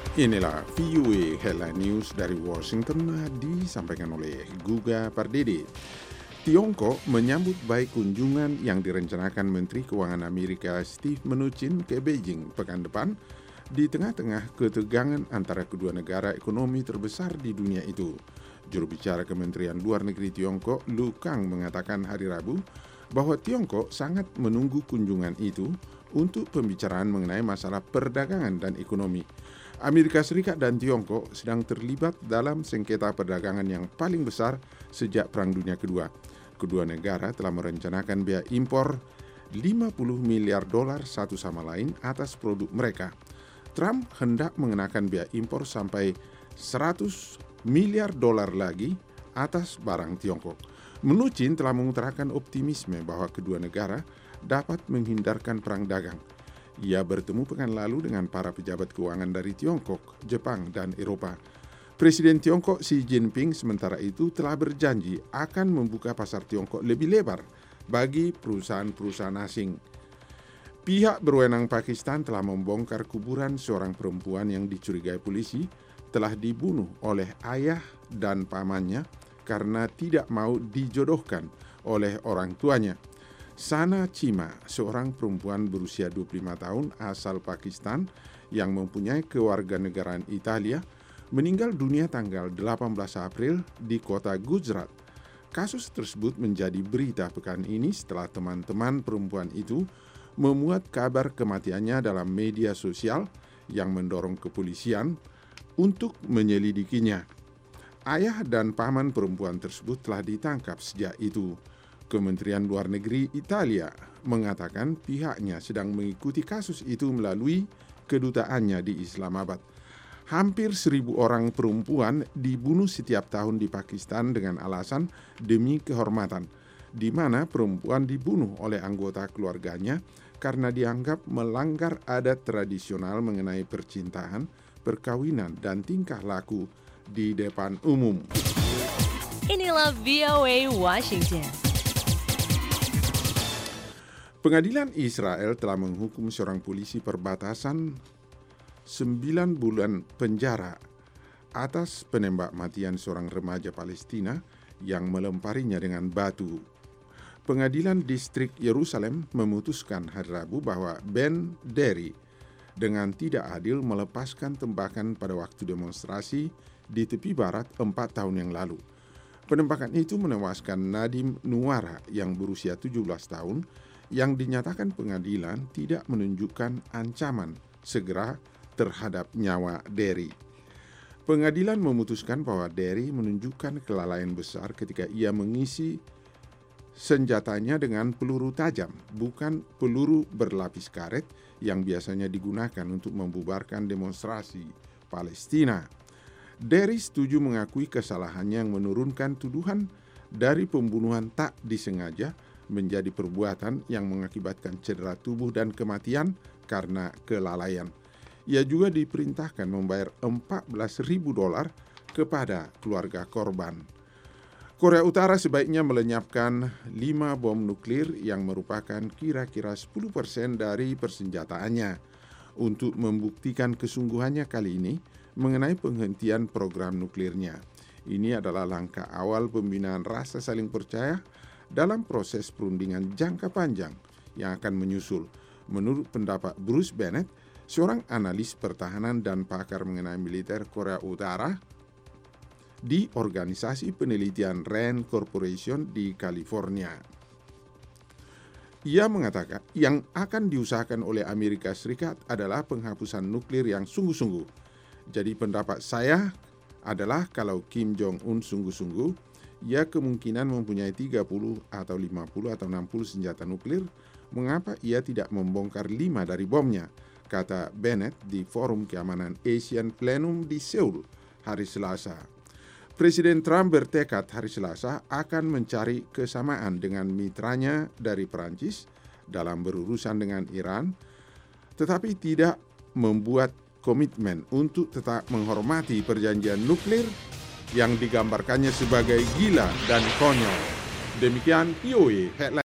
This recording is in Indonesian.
Inilah VOA Headline News dari Washington disampaikan oleh Guga Pardede. Tiongkok menyambut baik kunjungan yang direncanakan Menteri Keuangan Amerika Steve Mnuchin ke Beijing pekan depan di tengah-tengah ketegangan antara kedua negara ekonomi terbesar di dunia itu. Juru bicara Kementerian Luar Negeri Tiongkok, Lu Kang, mengatakan hari Rabu bahwa Tiongkok sangat menunggu kunjungan itu untuk pembicaraan mengenai masalah perdagangan dan ekonomi. Amerika Serikat dan Tiongkok sedang terlibat dalam sengketa perdagangan yang paling besar sejak Perang Dunia Kedua. Kedua negara telah merencanakan biaya impor $50 miliar satu sama lain atas produk mereka. Trump hendak mengenakan biaya impor sampai $100 miliar lagi atas barang Tiongkok. Mnuchin telah mengutarakan optimisme bahwa kedua negara dapat menghindarkan perang dagang. Ia bertemu pekan lalu dengan para pejabat keuangan dari Tiongkok, Jepang, dan Eropa. Presiden Tiongkok Xi Jinping sementara itu telah berjanji akan membuka pasar Tiongkok lebih lebar bagi perusahaan-perusahaan asing. Pihak berwenang Pakistan telah membongkar kuburan seorang perempuan yang dicurigai polisi telah dibunuh oleh ayah dan pamannya karena tidak mau dijodohkan oleh orang tuanya. Sana Chima, seorang perempuan berusia 25 tahun asal Pakistan yang mempunyai kewarganegaraan Italia, meninggal dunia tanggal 18 April di kota Gujarat. Kasus tersebut menjadi berita pekan ini setelah teman-teman perempuan itu memuat kabar kematiannya dalam media sosial yang mendorong kepolisian untuk menyelidikinya. Ayah dan paman perempuan tersebut telah ditangkap sejak itu. Kementerian Luar Negeri Italia mengatakan pihaknya sedang mengikuti kasus itu melalui kedutaannya di Islamabad. Hampir 1.000 orang perempuan dibunuh setiap tahun di Pakistan dengan alasan demi kehormatan, di mana perempuan dibunuh oleh anggota keluarganya karena dianggap melanggar adat tradisional mengenai percintaan, perkawinan, dan tingkah laku di depan umum. Inilah VOA Washington. Pengadilan Israel telah menghukum seorang polisi perbatasan 9 bulan penjara atas penembak matian seorang remaja Palestina yang melemparinya dengan batu. Pengadilan Distrik Yerusalem memutuskan hari Rabu bahwa Ben Derry dengan tidak adil melepaskan tembakan pada waktu demonstrasi di tepi barat 4 tahun yang lalu. Penembakan itu menewaskan Nadim Nuara yang berusia 17 tahun yang dinyatakan pengadilan tidak menunjukkan ancaman segera terhadap nyawa Derry. Pengadilan memutuskan bahwa Derry menunjukkan kelalaian besar ketika ia mengisi senjatanya dengan peluru tajam, bukan peluru berlapis karet yang biasanya digunakan untuk membubarkan demonstrasi Palestina. Derry setuju mengakui kesalahannya yang menurunkan tuduhan dari pembunuhan tak disengaja menjadi perbuatan yang mengakibatkan cedera tubuh dan kematian karena kelalaian. Ia juga diperintahkan membayar $14.000 kepada keluarga korban. Korea Utara sebaiknya melenyapkan 5 bom nuklir yang merupakan kira-kira 10% dari persenjataannya. Untuk membuktikan kesungguhannya kali ini mengenai penghentian program nuklirnya. Ini adalah langkah awal pembinaan rasa saling percaya dalam proses perundingan jangka panjang yang akan menyusul, menurut pendapat Bruce Bennett, seorang analis pertahanan dan pakar mengenai militer Korea Utara di organisasi penelitian RAND Corporation di California. Ia mengatakan yang akan diusahakan oleh Amerika Serikat adalah penghapusan nuklir yang sungguh-sungguh. Jadi pendapat saya adalah kalau Kim Jong-un sungguh-sungguh, ia kemungkinan mempunyai 30 atau 50 atau 60 senjata nuklir. Mengapa ia tidak membongkar 5 dari bomnya? Kata Bennett di Forum Keamanan Asian Plenum di Seoul hari Selasa. Presiden Trump bertekad hari Selasa akan mencari kesamaan dengan mitranya dari Perancis dalam berurusan dengan Iran, tetapi tidak membuat komitmen untuk tetap menghormati perjanjian nuklir yang digambarkannya sebagai gila dan konyol. Demikian VOA Headline.